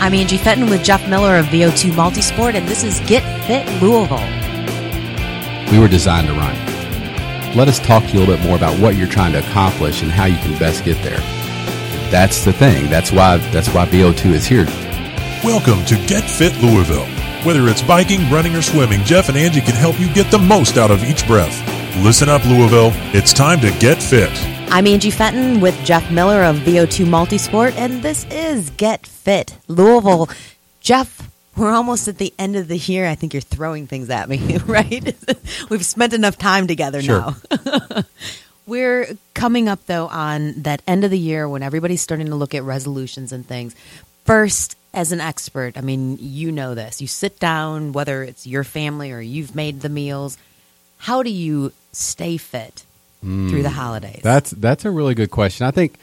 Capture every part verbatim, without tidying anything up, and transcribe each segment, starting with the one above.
I'm Angie Fenton with Jeff Miller of V O two Multisport, and this is Get Fit Louisville. We were designed to run. Let us talk to you a little bit more about what you're trying to accomplish and how you can best get there. That's the thing. That's why that's why V O two is here. Welcome to Get Fit Louisville. Whether it's biking, running, or swimming, Jeff and Angie can help you get the most out of each breath. Listen up, Louisville. It's time to get fit. I'm Angie Fenton with Jeff Miller of V O two Multisport, and this is Get Fit Louisville. Jeff, we're almost at the end of the year. I think you're throwing things at me, right? We've spent enough time together Sure. now. We're coming up, though, on that end of the year when everybody's starting to look at resolutions and things. First, as an expert, I mean, you know this. You sit down, whether it's your family or you've made the meals. How do you stay fit mm, through the holidays? That's that's a really good question. I think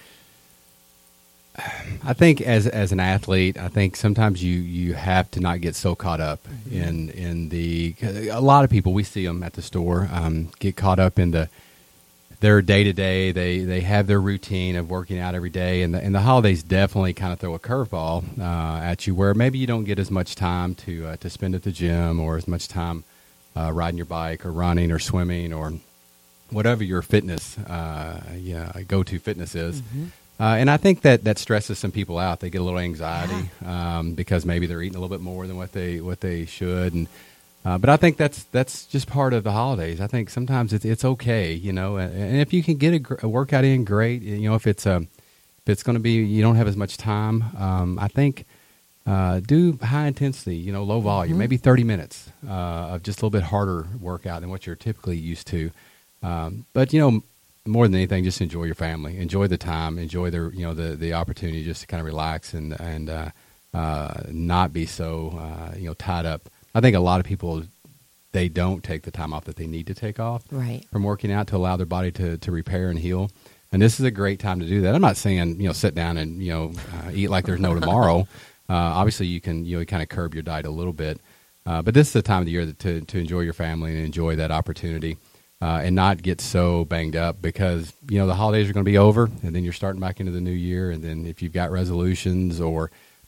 I think as as an athlete, I think sometimes you, you have to not get so caught up mm-hmm. in in the a lot of people, we see them at the store um, get caught up in the their day to day. They they have their routine of working out every day, and the, and the holidays definitely kind of throw a curveball uh, at you, where maybe you don't get as much time to uh, to spend at the gym, or as much time uh, riding your bike, or running, or swimming, or whatever your fitness uh, yeah go to fitness is. Mm-hmm. Uh, and I think that, that stresses some people out. They get a little anxiety yeah. um, because maybe they're eating a little bit more than what they what they should. And uh, but I think that's that's just part of the holidays. I think sometimes it's it's okay, you know. And, and if you can get a, gr- a workout in, great. You know, if it's a if it's going to be you don't have as much time, um, I think uh, do high intensity, you know, low volume, mm-hmm. maybe thirty minutes uh, of just a little bit harder workout than what you're typically used to. Um, but you know. More than anything, just enjoy your family, enjoy the time, enjoy the you know the, the opportunity just to kind of relax and and uh, uh, not be so uh, you know tied up. I think a lot of people, they don't take the time off that they need to take off right. from working out to allow their body to, to repair and heal. And this is a great time to do that. I'm not saying you know sit down and you know uh, eat like there's no tomorrow. uh, obviously, you can you know kind of curb your diet a little bit, uh, but this is the time of the year that, to to enjoy your family and enjoy that opportunity. Uh, and not get so banged up because, you know, the holidays are going to be over and then you're starting back into the new year. And then if you've got resolutions or,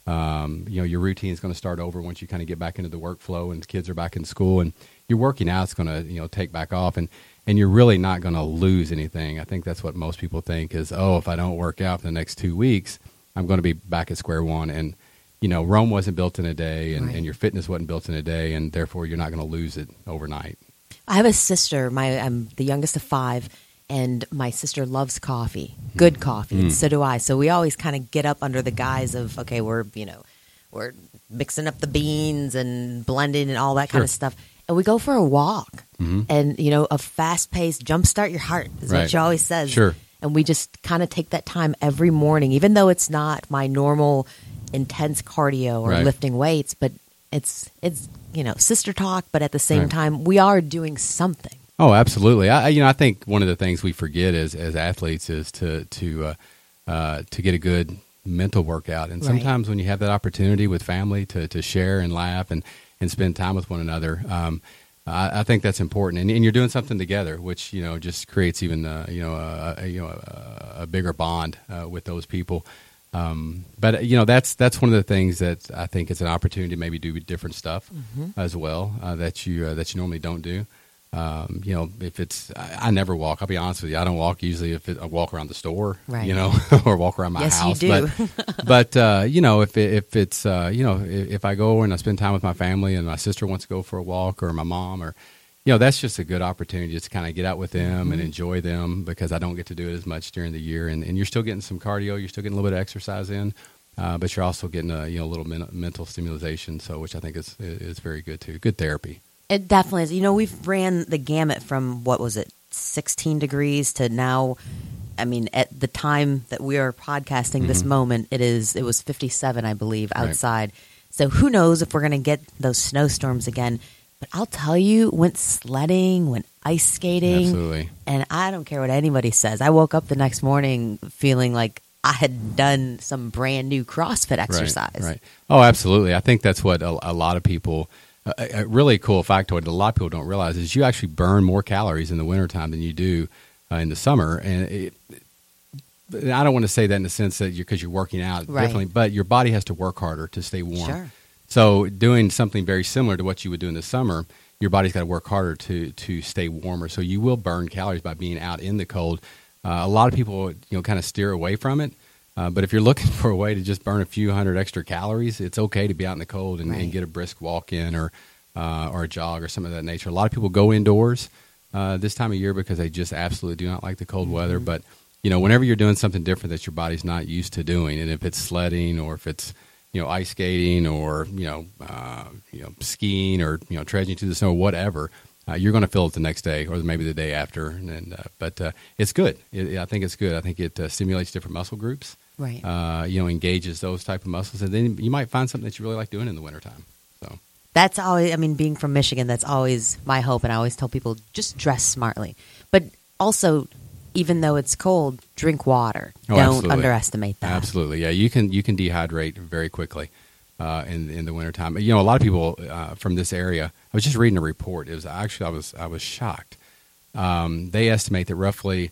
um, you know, your routine is going to start over once you kind of get back into the workflow and kids are back in school and you're working out, it's going to, you know, take back off and, and you're really not going to lose anything. I think that's what most people think is, oh, if I don't work out for the next two weeks, I'm going to be back at square one. And, you know, Rome wasn't built in a day and, right. and your fitness wasn't built in a day. And therefore you're not going to lose it overnight. I have a sister. My I'm the youngest of five, and my sister loves coffee, good coffee, mm. and so do I. So we always kind of get up under the guise of, okay, we're you know, we're mixing up the beans and blending and all that sure. kind of stuff, and we go for a walk, mm-hmm. and you know, a fast paced jumpstart your heart is right. what she always says. Sure. And we just kind of take that time every morning, even though it's not my normal intense cardio or right. lifting weights, but it's it's. you know, sister talk, but at the same right. time, we are doing something. Oh, absolutely. I, you know, I think one of the things we forget as as athletes is to to uh, uh, to get a good mental workout. And sometimes right. when you have that opportunity with family to to share and laugh and, and spend time with one another, um, I, I think that's important. And, and you're doing something together, which you know just creates even uh, you know a, a you know a, a bigger bond uh, with those people. Um, but you know that's that's one of the things that I think it's an opportunity to maybe do different stuff mm-hmm. as well uh, that you uh, that you normally don't do. Um, you know, if it's I, I never walk. I'll be honest with you. I don't walk usually. If it, I walk around the store, right. you know, or walk around my yes, house. You do. But but uh, you know, if it, if it's uh, you know if, if I go and I spend time with my family and my sister wants to go for a walk or my mom or you know, that's just a good opportunity just to kind of get out with them mm-hmm. and enjoy them because I don't get to do it as much during the year. And, and you're still getting some cardio. You're still getting a little bit of exercise in, uh, but you're also getting a you know a little men- mental stimulation, so which I think is is very good too. Good therapy. It definitely is. You know, we've ran the gamut from, what was it, sixteen degrees to now, I mean, at the time that we are podcasting mm-hmm. this moment, it is it was fifty-seven, I believe, outside. Right. So who knows if we're going to get those snowstorms again. But I'll tell you, went sledding, went ice skating. Absolutely. And I don't care what anybody says. I woke up the next morning feeling like I had done some brand new CrossFit exercise. Right, right. Oh, absolutely. I think that's what a, a lot of people, uh, a really cool factoid that a lot of people don't realize is you actually burn more calories in the wintertime than you do uh, in the summer. And it, I don't want to say that in the sense that you're because you're working out Right. differently, but your body has to work harder to stay warm. Sure. So doing something very similar to what you would do in the summer, your body's got to work harder to to stay warmer. So you will burn calories by being out in the cold. Uh, a lot of people, you know, kind of steer away from it. Uh, but if you're looking for a way to just burn a few hundred extra calories, it's okay to be out in the cold and, Right. and get a brisk walk in or uh, or a jog or something of that nature. A lot of people go indoors uh, this time of year because they just absolutely do not like the cold Mm-hmm. weather. But you know, whenever you're doing something different that your body's not used to doing, and if it's sledding or if it's you know ice skating or you know uh, you know skiing or you know trudging through the snow, or whatever. Uh, you're going to feel it the next day or maybe the day after, and, and uh, but uh, it's good. It, I think it's good. I think it uh, stimulates different muscle groups. Right. Uh, you know, engages those type of muscles, and then you might find something that you really like doing in the wintertime. So That's always, I mean, being from Michigan, that's always my hope. And I always tell people just dress smartly. But also, even though it's cold, drink water. Oh, Don't absolutely. underestimate that. absolutely, yeah, you can you can dehydrate very quickly uh, in in the wintertime. You know, a lot of people uh, from this area. I was just reading a report. It was actually I was I was shocked. Um, they estimate that roughly.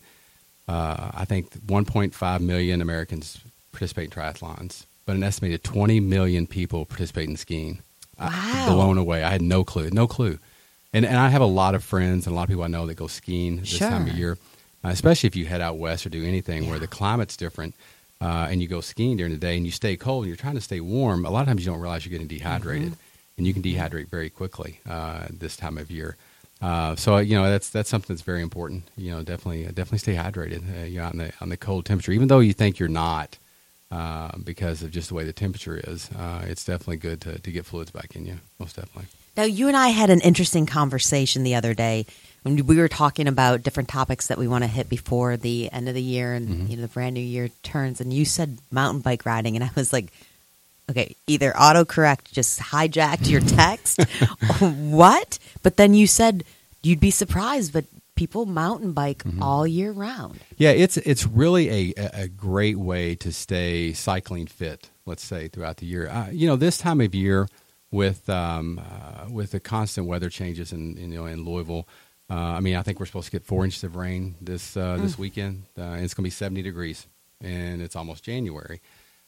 Uh, I think one point five million Americans participate in triathlons, but an estimated twenty million people participate in skiing. Wow. I, blown away. I had no clue, no clue. And and I have a lot of friends and a lot of people I know that go skiing this Sure. time of year, uh, especially if you head out west or do anything Yeah. where the climate's different uh, and you go skiing during the day and you stay cold and you're trying to stay warm. A lot of times you don't realize you're getting dehydrated, Mm-hmm. and you can dehydrate very quickly uh, this time of year. Uh, so you know that's that's something that's very important. You know, definitely definitely stay hydrated. Uh, you're out in the on the cold temperature, even though you think you're not, uh, because of just the way the temperature is. Uh, it's definitely good to to get fluids back in you. Most definitely. Now, you and I had an interesting conversation the other day when we were talking about different topics that we want to hit before the end of the year and Mm-hmm. you know the brand new year turns. And you said mountain bike riding, and I was like, okay, either autocorrect just hijacked your text, what? But then you said you'd be surprised, but people mountain bike Mm-hmm. all year round. Yeah, it's it's really a, a great way to stay cycling fit. Let's say throughout the year. Uh, you know, this time of year with um, uh, with the constant weather changes in, in you know in Louisville. Uh, I mean, I think we're supposed to get four inches of rain this uh, this weekend. Uh, and it's going to be seventy degrees, and it's almost January.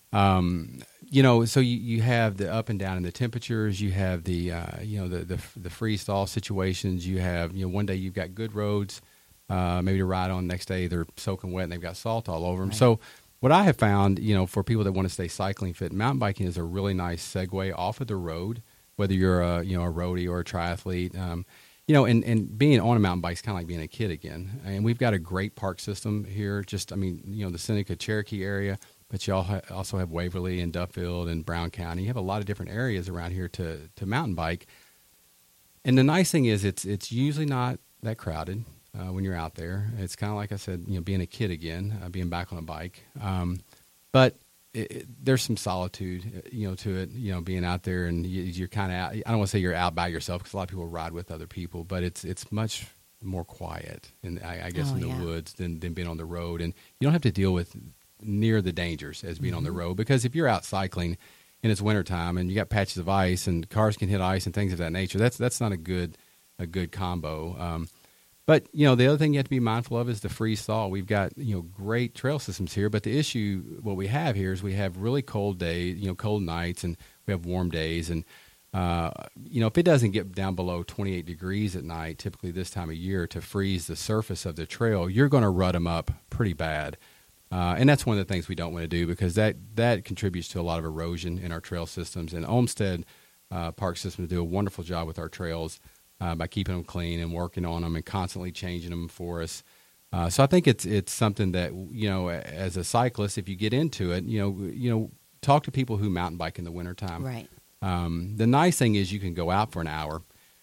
Um, you know, so you, you have the up and down in the temperatures. You have the uh, you know the the, the freeze thaw situations. You have you know one day you've got good roads, uh, maybe to ride on. Next day they're soaking wet and they've got salt all over them. Right. So what I have found, you know, for people that want to stay cycling fit, mountain biking is a really nice segue off of the road. Whether you're a you know a roadie or a triathlete, um, you know, and, and being on a mountain bike is kind of like being a kid again. And we've got a great park system here. Just I mean, you know, the Seneca Cherokee area. But you all ha- also have Waverly and Duffield and Brown County. You have a lot of different areas around here to, to mountain bike. And the nice thing is it's it's usually not that crowded uh, when you're out there. It's kind of like I said, you know, being a kid again, uh, being back on a bike. Um, but it, it, there's some solitude, uh, you know, to it. You know, being out there and you, you're kind of out. I don't want to say you're out by yourself because a lot of people ride with other people, but it's it's much more quiet, and I, I guess Oh, in the yeah. woods than than being on the road, and you don't have to deal with near the dangers as being on the road, because if you're out cycling and it's wintertime and you got patches of ice and cars can hit ice and things of that nature, that's that's not a good a good combo. Um, but you know the other thing you have to be mindful of is the freeze thaw. We've got you know great trail systems here, but the issue what we have here is we have really cold days, you know cold nights, and we have warm days, and uh, you know if it doesn't get down below twenty-eight degrees at night, typically this time of year, to freeze the surface of the trail, you're going to rut them up pretty bad. Uh, and that's one of the things we don't want to do, because that, that contributes to a lot of erosion in our trail systems. And Olmsted uh, Park Systems do a wonderful job with our trails uh, by keeping them clean and working on them and constantly changing them for us. Uh, so I think it's it's something that, you know, as a cyclist, if you get into it, you know, you know, talk to people who mountain bike in the wintertime. Right. Um, the nice thing is you can go out for an hour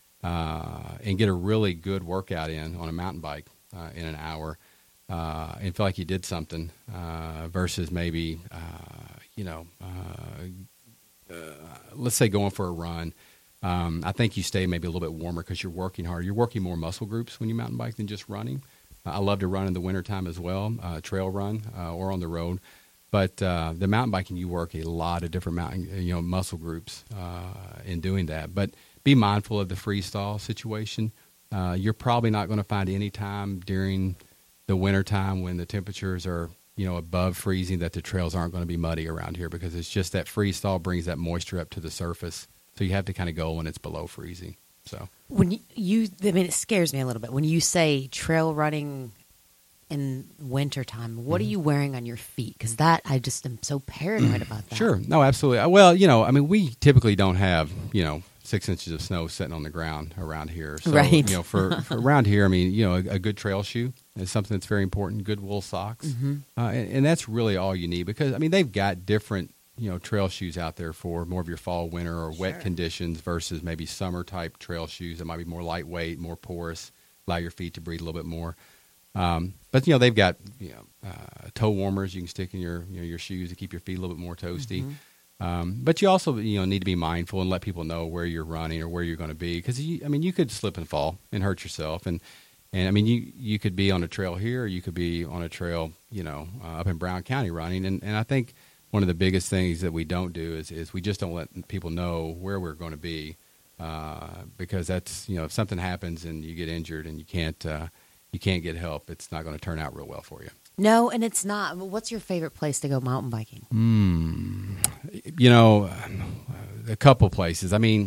uh, and get a really good workout in on a mountain bike uh, in an hour. Uh, and feel like you did something uh, versus maybe, uh, you know, uh, uh, let's say going for a run. Um, I think you stay maybe a little bit warmer because you're working hard. You're working more muscle groups when you mountain bike than just running. Uh, I love to run in the wintertime as well, uh, trail run uh, or on the road. But uh, the mountain biking, you work a lot of different mountain, you know, muscle groups uh, in doing that. But be mindful of the freeze thaw situation. Uh, you're probably not going to find any time during the wintertime when the temperatures are you know, above freezing, that the trails aren't going to be muddy around here, because it's just that freeze thaw brings that moisture up to the surface. So you have to kind of go when it's below freezing. So when you, you, I mean, it scares me a little bit when you say trail running in wintertime. What mm-hmm. are you wearing on your feet? Because that, I just am so paranoid about that. Sure. No, absolutely. Well, you know, I mean, we typically don't have, you know, six inches of snow sitting on the ground around here. So, right. you know, for, for around here, I mean, you know, a, a good trail shoe is something that's very important. Good wool socks. Mm-hmm. Uh, and, and that's really all you need, because, I mean, they've got different, you know, trail shoes out there for more of your fall, winter, or wet sure. conditions versus maybe summer type trail shoes that might be more lightweight, more porous, allow your feet to breathe a little bit more. Um, but, you know, they've got, you know, uh, toe warmers you can stick in your, you know, your shoes to keep your feet a little bit more toasty. Mm-hmm. Um, but you also, you know, need to be mindful and let people know where you're running or where you're going to be. Because, I mean, you could slip and fall and hurt yourself. And, and I mean, you, you could be on a trail here, or you could be on a trail, you know, uh, up in Brown County running. And, and I think one of the biggest things that we don't do is, is we just don't let people know where we're going to be. Uh, because that's, you know, if something happens and you get injured and you can't, uh, you can't get help, it's not going to turn out real well for you. No, and it's not. What's your favorite place to go mountain biking? Mm, you know, a couple places. I mean,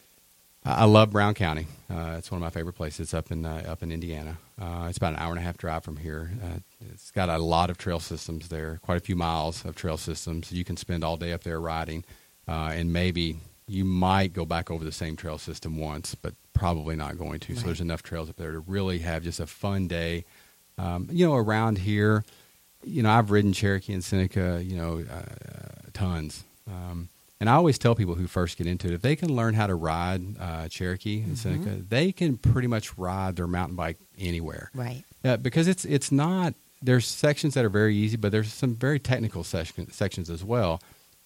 I love Brown County. Uh, it's one of my favorite places up in uh, up in Indiana. Uh, it's about an hour and a half drive from here. Uh, it's got a lot of trail systems there, quite a few miles of trail systems. You can spend all day up there riding, uh, and maybe you might go back over the same trail system once, but probably not going to. Right. So there's enough trails up there to really have just a fun day. Um, you know, around here, you know, I've ridden Cherokee and Seneca, you know, uh, tons. Um, and I always tell people who first get into it, if they can learn how to ride uh, Cherokee and mm-hmm. Seneca, they can pretty much ride their mountain bike anywhere. Right. Uh, because it's it's not, there's sections that are very easy, but there's some very technical section, sections as well.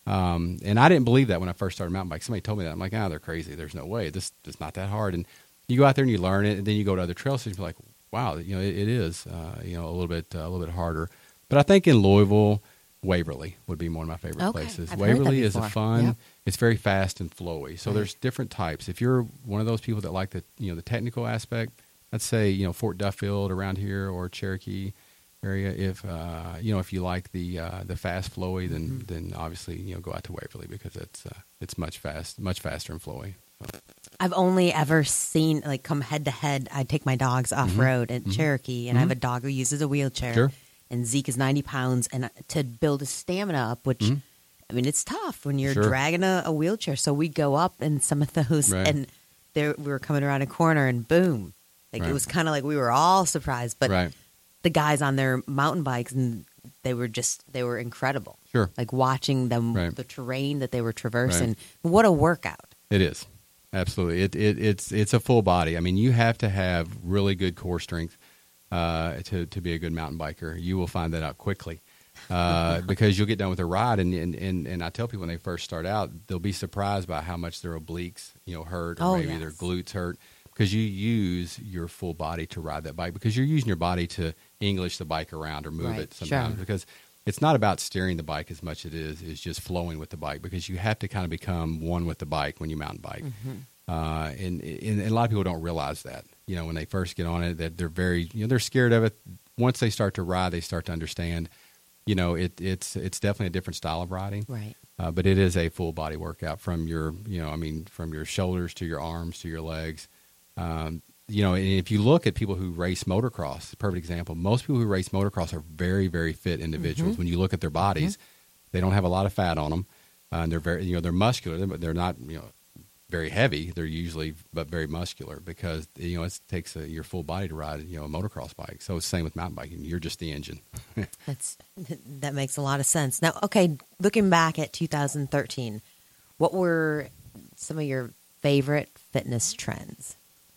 Um, and I didn't believe that when I first started mountain bike. Somebody told me that. I'm like, ah, they're crazy. There's no way. This is not that hard. And you go out there and you learn it, and then you go to other trail stations, you're like, wow, you know, it, it is, uh, you know, a little bit, uh, a little bit harder. But I think in Louisville, Waverly would be one of my favorite okay. places. I've Waverly heard that is a before. fun. Yep. It's very fast and flowy. So right. there's different types. If you're one of those people that like the, you know, the technical aspect, I'd say, you know, Fort Duffield around here or Cherokee area. If uh, you know, if you like the uh, the fast flowy, then mm-hmm. then obviously, you know, go out to Waverly, because it's uh, it's much fast, much faster and flowy. So. I've only ever seen, like, come head to head. I take my dogs off road mm-hmm. at mm-hmm. Cherokee, and mm-hmm. I have a dog who uses a wheelchair. Sure. And Zeke is ninety pounds, and to build his stamina up, which mm-hmm. I mean, it's tough when you're sure. dragging a, a wheelchair. So we go up in some of those, right. and there we were coming around a corner, and boom, like right. it was kind of like we were all surprised. But right. the guys on their mountain bikes, and they were just they were incredible. Sure, like watching them, right. the terrain that they were traversing. Right. What a workout! It is. Absolutely. It, it it's it's a full body. I mean, you have to have really good core strength uh, to to be a good mountain biker. You will find that out quickly uh, because you'll get done with a ride, and, and and and I tell people when they first start out, they'll be surprised by how much their obliques, you know, hurt, or oh, maybe yes. their glutes hurt, because you use your full body to ride that bike, because you're using your body to English the bike around or move right. it sometimes, sure. because it's not about steering the bike as much as it is is just flowing with the bike, because you have to kind of become one with the bike when you mountain bike. Mm-hmm. Uh, and, and, and a lot of people don't realize that, you know, when they first get on it, that they're very, you know, they're scared of it. Once they start to ride, they start to understand, you know, it, it's, it's definitely a different style of riding. Right. Uh, but it is a full body workout from your, you know, I mean, from your shoulders to your arms to your legs. Um, you know, and if you look at people who race motocross, a perfect example, most people who race motocross are very, very fit individuals. Mm-hmm. When you look at their bodies, mm-hmm. they don't have a lot of fat on them. Uh, and they're very, you know, they're muscular, but they're not, you know, very heavy. They're usually, but very muscular, because, you know, it takes a, your full body to ride, you know, a motocross bike. So it's the same with mountain biking. You're just the engine. That's, that makes a lot of sense. Now, okay, looking back at two thousand thirteen, what were some of your favorite fitness trends?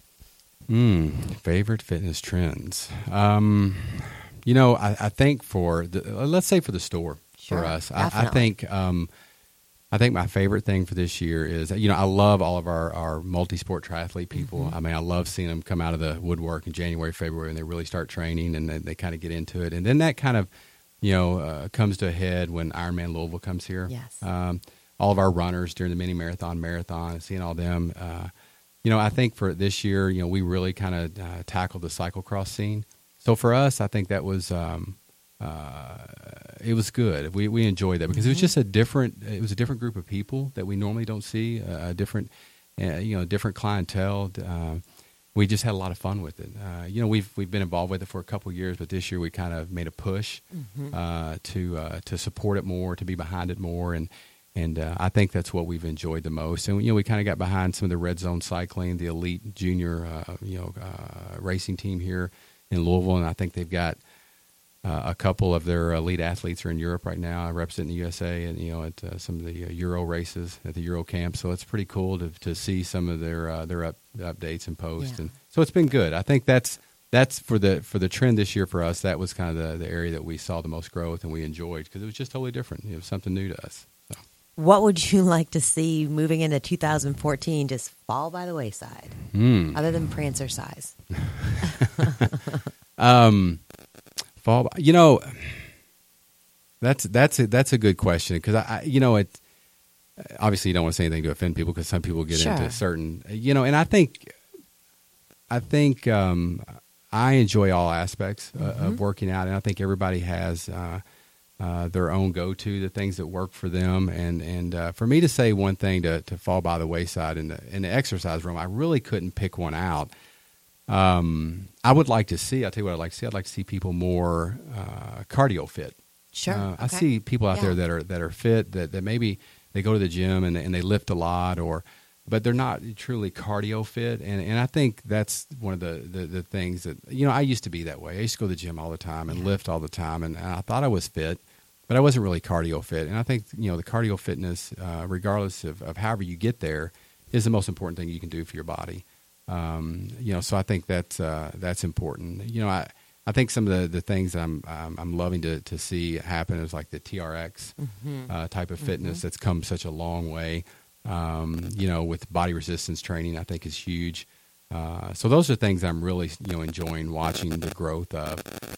Hmm, favorite fitness trends. Um, you know, I, I think for, the, let's say for the store, sure, for us, I, I think, um, I think my favorite thing for this year is, you know, I love all of our, our multi-sport triathlete people. Mm-hmm. I mean, I love seeing them come out of the woodwork in January, February, and they really start training, and they, they kind of get into it. And then that kind of, you know, uh, comes to a head when Ironman Louisville comes here. Yes. Um, all of our runners during the mini marathon, marathon, seeing all them. Uh, you know, I think for this year, you know, we really kind of uh, tackled the cyclocross scene. So for us, I think that was, um, uh, it was good. We we enjoyed that because mm-hmm. it was just a different. It was a different group of people that we normally don't see. Uh, a different, uh, you know, different clientele. Uh, we just had a lot of fun with it. Uh, you know, we've we've been involved with it for a couple of years, but this year we kind of made a push mm-hmm. uh, to uh, to support it more, to be behind it more, and and uh, I think that's what we've enjoyed the most. And you know, we kind of got behind some of the Red Zone Cycling, the elite junior, uh, you know, uh, racing team here in Louisville, and I think they've got uh, a couple of their elite athletes are in Europe right now, representing the U S A, and you know, at uh, some of the uh, Euro races at the Euro camp. So it's pretty cool to to see some of their uh, their up, updates and posts, yeah. and so it's been good. I think that's that's for the for the trend this year for us. That was kind of the, the area that we saw the most growth and we enjoyed because it was just totally different. It was something new to us. So. What would you like to see moving into two thousand fourteen just fall by the wayside, mm. other than Prancer size? um, fall, by, you know, that's that's a, that's a good question because I, I, you know, it obviously you don't want to say anything to offend people because some people get sure. into certain, you know, and I think, I think um, I enjoy all aspects uh, mm-hmm. of working out, and I think everybody has. Uh, Uh, their own go-to, the things that work for them, and and uh, for me to say one thing to, to fall by the wayside in the in the exercise room, I really couldn't pick one out. Um, I would like to see. I'll tell you what I'd like to see. I'd like to see people more uh, cardio fit. Sure, uh, okay. I see people out yeah. there that are that are fit that, that maybe they go to the gym and and they lift a lot, or but they're not truly cardio fit. And, and I think that's one of the, the, the things that you know I used to be that way. I used to go to the gym all the time and yeah. lift all the time, and, and I thought I was fit. But I wasn't really cardio fit. And I think, you know, the cardio fitness, uh, regardless of, of however you get there, is the most important thing you can do for your body. Um, you know, so I think that's, uh, that's important. You know, I, I think some of the, the things I'm, I'm, I'm loving to, to see happen is like the T R X mm-hmm. uh, type of fitness mm-hmm. that's come such a long way. Um, you know, with body resistance training, I think is huge. Uh, so those are things I'm really, you know, enjoying watching the growth of.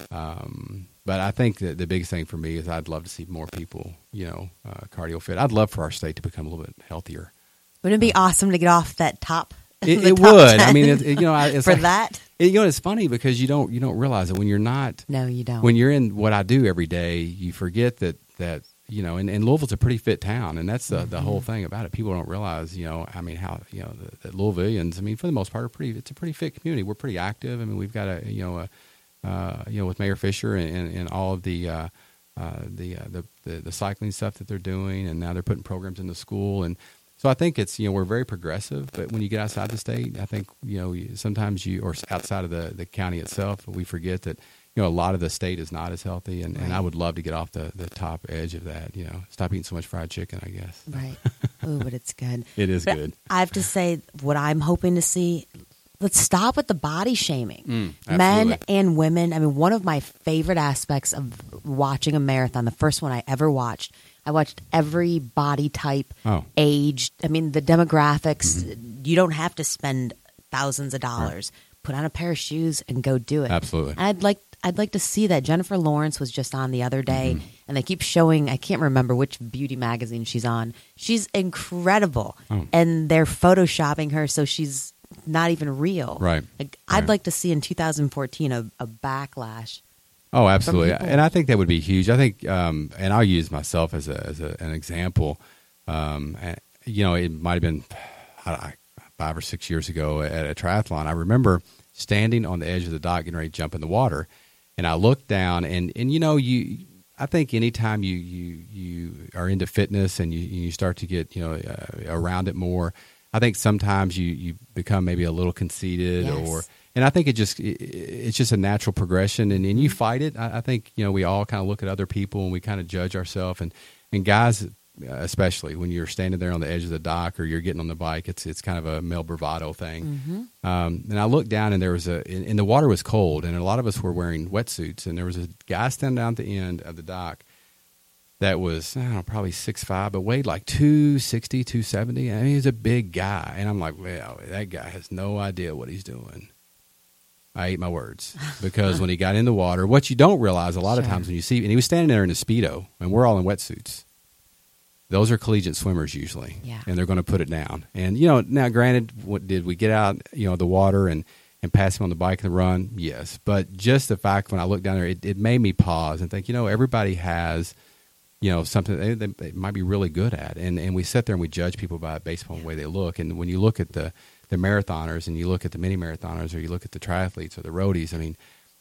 Um, but I think that the biggest thing for me is I'd love to see more people, you know, uh, cardio fit. I'd love for our state to become a little bit healthier. Wouldn't it be uh, awesome to get off that top? It, it would. ten I mean, it, it, you know, it's for like, that. It, you know, it's funny because you don't you don't realize it when you're not. No, you don't. When you're in what I do every day, you forget that that. You know, and, and Louisville's a pretty fit town, and that's the, mm-hmm. the whole thing about it. People don't realize, you know, I mean, how, you know, the, the Louisvillians, I mean, for the most part, are pretty, it's a pretty fit community. We're pretty active. I mean, we've got a, you know, a, uh, you know, with Mayor Fisher and, and, and all of the, uh, uh, the, uh, the, the, the cycling stuff that they're doing, and now they're putting programs in the school. And so I think it's, you know, we're very progressive, but when you get outside the state, I think, you know, sometimes you, or outside of the, the county itself, we forget that, you know, a lot of the state is not as healthy, and, right. and I would love to get off the, the top edge of that, you know, stop eating so much fried chicken, I guess. Right. Oh, but it's good. It is but good. I have to say, what I'm hoping to see, let's stop with the body shaming. Mm, Men and women. I mean, one of my favorite aspects of watching a marathon, the first one I ever watched, I watched every body type, oh. age. I mean, the demographics. Mm-hmm. You don't have to spend thousands of dollars. Right. Put on a pair of shoes and go do it. Absolutely. And I'd like I'd like to see that. Jennifer Lawrence was just on the other day, mm-hmm. and they keep showing, I can't remember which beauty magazine she's on. She's incredible. Oh. And they're photoshopping her so she's not even real. Right. Like, I'd right. like to see in two thousand fourteen a, a backlash. Oh, absolutely. And I think that would be huge. I think, um, and I'll use myself as, a, as a, an example. Um, and, you know, it might have been I don't know, five or six years ago at a triathlon. I remember standing on the edge of the dock getting ready to jump in the water. And I looked down, and, and you know, you. I think anytime you, you, you are into fitness and you you start to get, you know, uh, around it more, I think sometimes you, you become maybe a little conceited, yes. or and I think it just it, it's just a natural progression, and, and you fight it. I, I think, you know, we all kind of look at other people and we kind of judge ourselves, and and guys. Especially when you're standing there on the edge of the dock or you're getting on the bike, it's it's kind of a male bravado thing. Mm-hmm. Um, and I looked down, and there was a, and, and the water was cold, and a lot of us were wearing wetsuits, and there was a guy standing down at the end of the dock that was, I don't know, probably six five, but weighed like two sixty, two seventy. I mean, he was a big guy, and I'm like, well, that guy has no idea what he's doing. I ate my words, because when he got in the water, what you don't realize a lot sure. of times when you see, and he was standing there in a Speedo, and we're all in wetsuits. Those are collegiate swimmers usually, yeah. and they're going to put it down. And, you know, now granted, what did we get out, you know, the water and, and pass him on the bike and the run, yes. But just the fact when I look down there, it, it made me pause and think, you know, everybody has, you know, something they, they, they might be really good at. And and we sit there and we judge people by based on the way they look. And when you look at the, the marathoners and you look at the mini marathoners or you look at the triathletes or the roadies, I mean,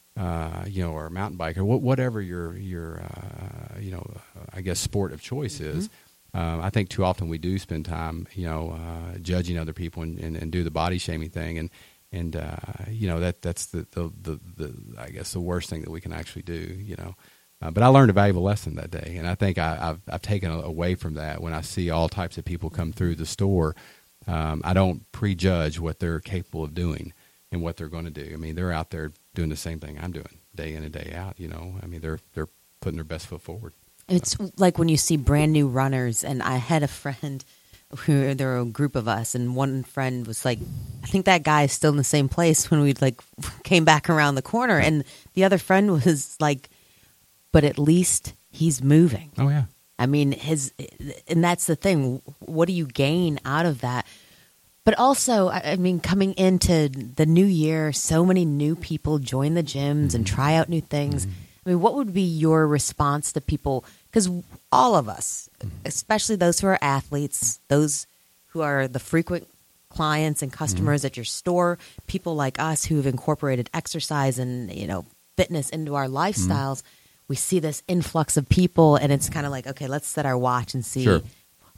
uh, you know, or a mountain biker, wh- whatever your, your uh, you know, uh, I guess sport of choice is, mm-hmm. um, I think too often we do spend time, you know, uh, judging other people and, and, and do the body shaming thing. And, And, uh, you know, that that's the, the, the, the, I guess, the worst thing that we can actually do, you know. Uh, but I learned a valuable lesson that day. And I think I, I've, I've taken away from that when I see all types of people come through the store. Um, I don't prejudge what they're capable of doing and what they're going to do. I mean, they're out there doing the same thing I'm doing day in and day out, you know. I mean, they're they're putting their best foot forward. It's so. Like when you see brand new runners, and I had a friend who, there were a group of us, and one friend was like, I think that guy is still in the same place when we like came back around the corner. And the other friend was like, but at least he's moving. Oh, yeah. I mean, his, and that's the thing. What do you gain out of that? But also, I mean, coming into the new year, so many new people join the gyms mm-hmm. and try out new things. Mm-hmm. I mean, what would be your response to people? Because all of us, especially those who are athletes, those who are the frequent clients and customers mm-hmm. at your store, people like us who have incorporated exercise and, you know, fitness into our lifestyles, mm-hmm. we see this influx of people, and it's kind of like, okay, let's set our watch and see sure.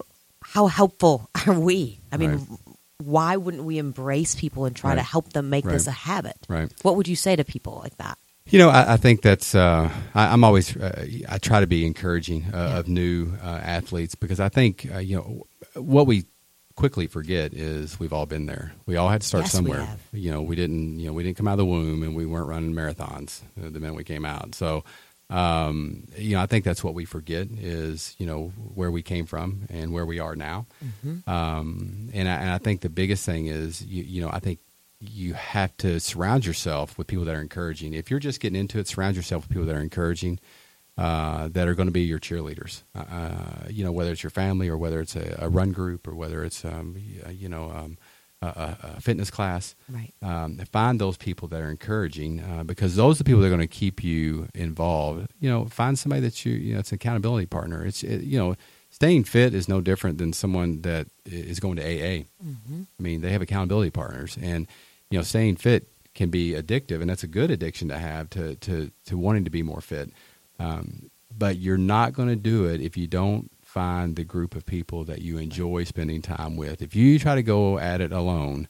how helpful are we? I mean, right. why wouldn't we embrace people and try right. to help them make right. this a habit? Right. What would you say to people like that? You know, I, I think that's, uh, I, I'm always, uh, I try to be encouraging uh, yeah. of new uh, athletes, because I think, uh, you know, what we quickly forget is we've all been there. We all had to start yes, somewhere. We have. You know, we didn't, you know, we didn't come out of the womb and we weren't running marathons uh, the minute we came out. So, um, you know, I think that's what we forget is, you know, where we came from and where we are now. Mm-hmm. Um, and, I, and I think the biggest thing is, you, you know, I think, you have to surround yourself with people that are encouraging. If you're just getting into it, surround yourself with people that are encouraging, uh, that are going to be your cheerleaders. Uh, you know, whether it's your family or whether it's a, a run group or whether it's, um, you know, um, a, a fitness class. Right. Um, find those people that are encouraging, uh, because those are the people that are going to keep you involved. You know, find somebody that you, you know, it's an accountability partner. It's, it, you know, staying fit is no different than someone that is going to A A. Mm-hmm. I mean, they have accountability partners, and you know, staying fit can be addictive, and that's a good addiction to have to to, to wanting to be more fit. Um, but you're not going to do it if you don't find the group of people that you enjoy spending time with. If you try to go at it alone,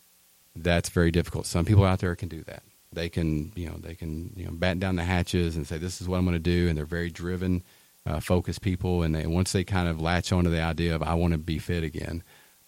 that's very difficult. Some people out there can do that. They can, you know, they can, you know, batten down the hatches and say, "This is what I'm going to do," and they're very driven, uh, focused people. And they, once they kind of latch onto the idea of "I want to be fit again,"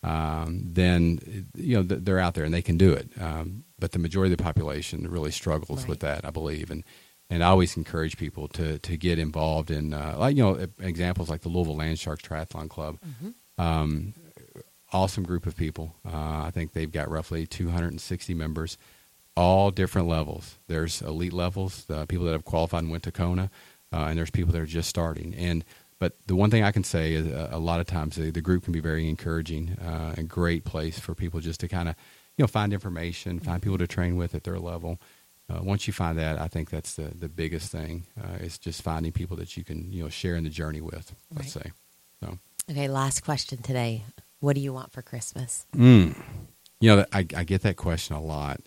Um, then, you know, they're out there and they can do it. Um, but the majority of the population really struggles right. with that, I believe. And, and I always encourage people to, to get involved in, uh, like, you know, examples like the Louisville Land Sharks Triathlon Club. Mm-hmm. Um, awesome group of people. Uh, I think they've got roughly two hundred sixty members, all different levels. There's elite levels, uh, people that have qualified and went to Kona, uh, and there's people that are just starting. And But the one thing I can say is uh, a lot of times the, the group can be very encouraging, uh, a great place for people just to kind of, you know, find information, find people to train with at their level. Uh, once you find that, I think that's the, the biggest thing, uh, is just finding people that you can, you know, share in the journey with, let's right. say. So. Okay, last question today. What do you want for Christmas? Mm. You know, I, I get that question a lot.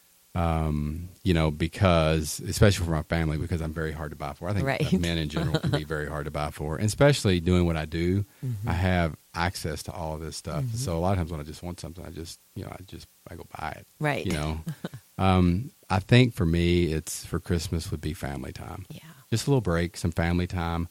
Um, you know, because, especially for my family, because I'm very hard to buy for. I think right. men in general can be very hard to buy for, and especially doing what I do. Mm-hmm. I have access to all of this stuff. Mm-hmm. So a lot of times when I just want something, I just, you know, I just, I go buy it. Right. You know, um, I think for me, it's for Christmas would be family time. Yeah. Just a little break, some family time.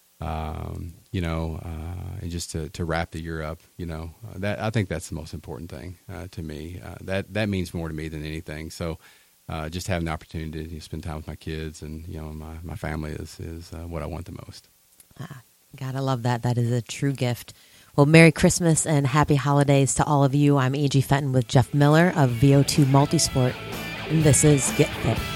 Um, you know, uh, and just to, to wrap the year up, you know, uh, that I think that's the most important thing uh, to me. Uh, that that means more to me than anything. So, uh, just having the opportunity to spend time with my kids and you know my, my family is is uh, what I want the most. Ah, gotta love that. That is a true gift. Well, Merry Christmas and Happy Holidays to all of you. I'm A G Fenton with Jeff Miller of V O two Multisport, and this is Get Fit.